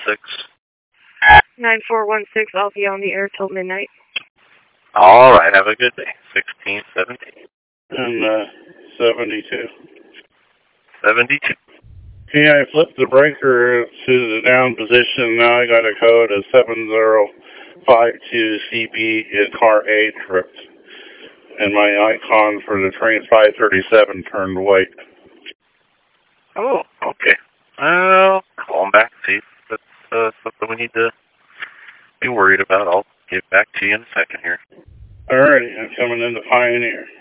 9416, I'll be on the air till midnight. All right, have a good day. 1617. And 72. 72. Okay, I flipped the breaker to the down position. Now I got a code of 7052CB. It's car A tripped. And my icon for the train 537 turned white. Oh, okay. I'll call him back, see if that's something we need to be worried about. I'll get back to you in a second here. Alrighty, I'm coming into Pioneer.